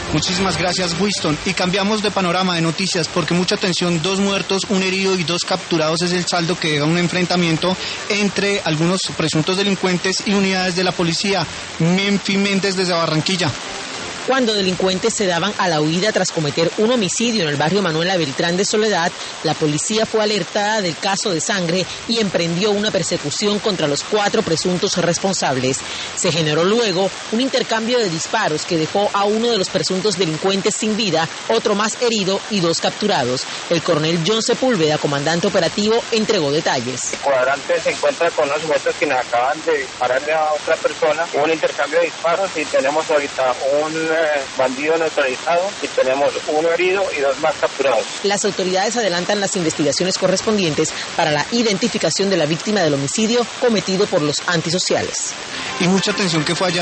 Muchísimas gracias, Winston. Y cambiamos de panorama de noticias porque mucha atención, 2 muertos, 1 herido y 2 capturados es el saldo que deja un enfrentamiento entre algunos presuntos delincuentes y unidades de la policía. Menfi Méndez desde Barranquilla. Cuando delincuentes se daban a la huida tras cometer un homicidio en el barrio Manuela Beltrán de Soledad, la policía fue alertada del caso de sangre y emprendió una persecución contra los 4 presuntos responsables. Se generó luego un intercambio de disparos que dejó a uno de los presuntos delincuentes sin vida, otro más herido y 2 capturados. El coronel John Sepúlveda, comandante operativo, entregó detalles. El cuadrante se encuentra con unos sujetos que acaban de dispararle a otra persona. Hubo un intercambio de disparos y tenemos ahorita un bandido neutralizado y tenemos 1 herido y 2 más capturados. Las autoridades adelantan las investigaciones correspondientes para la identificación de la víctima del homicidio cometido por los antisociales. Y mucha atención que fue allá